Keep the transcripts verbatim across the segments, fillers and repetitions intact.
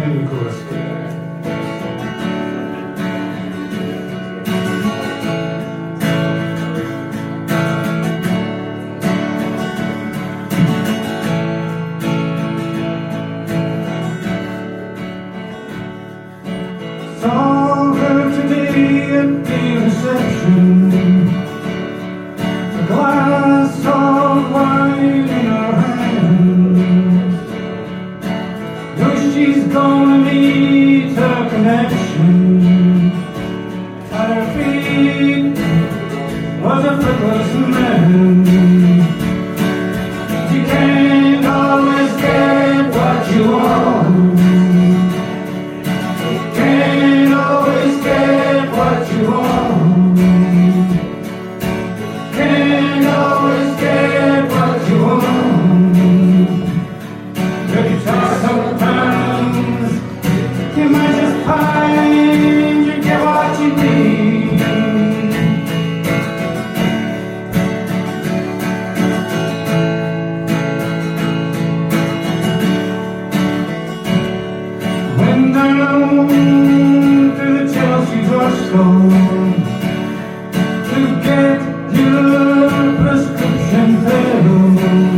in the chorus. Saw her today at the reception, a glass of wine in her hand. Know she's gonna meet her connection. At her feet was a footless man. You can't always get what you want. What you want, can't always get what you want. But you try sometimes, you might just find you get what you need. When down to get your prescription filled,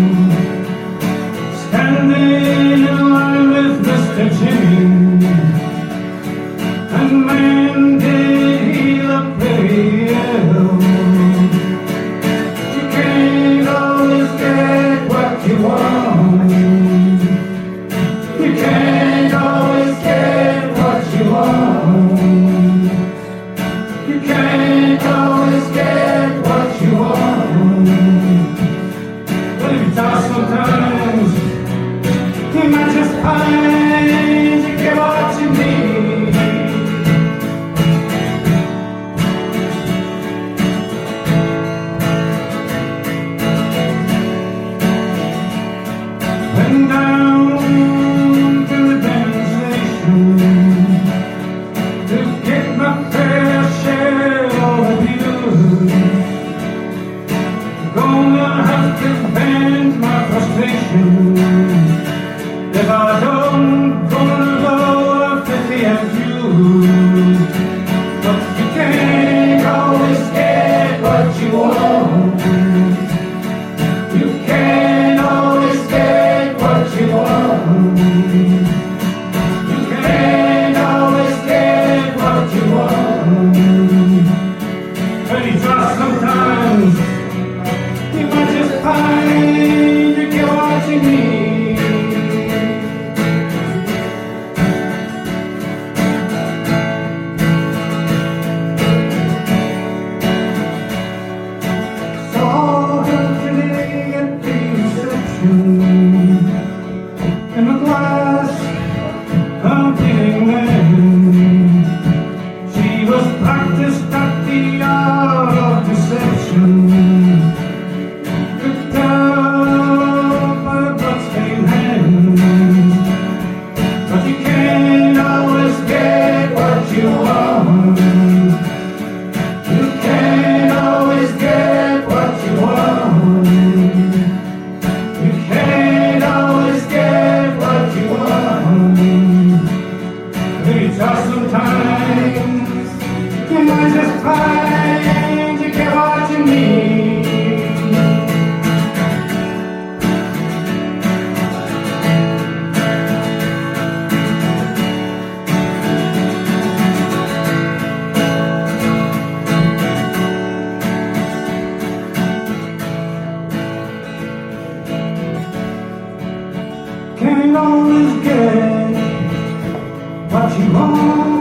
standing in line with Mister Jimmy, and man did he look pretty ill. You can't always get what you want. You can't always get what you want. You can't always get what you want. But if you try sometimes, you might just find you get what you need. Went down to the dance station to get my fair share of you. Gonna have to vent my frustration if I don't gonna go fifty and few. But you can't always get what you want. You can't always get what you want. You can't always get what you want. When you try sometimes, you might just find you get what you need. Saw her today at the reception, in a glass of being man. She was practiced at the art of deception. Could tell by her bloodstained hands. But you can't always get what you want. You can't always get what you want. You can't always get what you want. Maybe try sometimes, you might just find you get what you need. Can't always get what you want.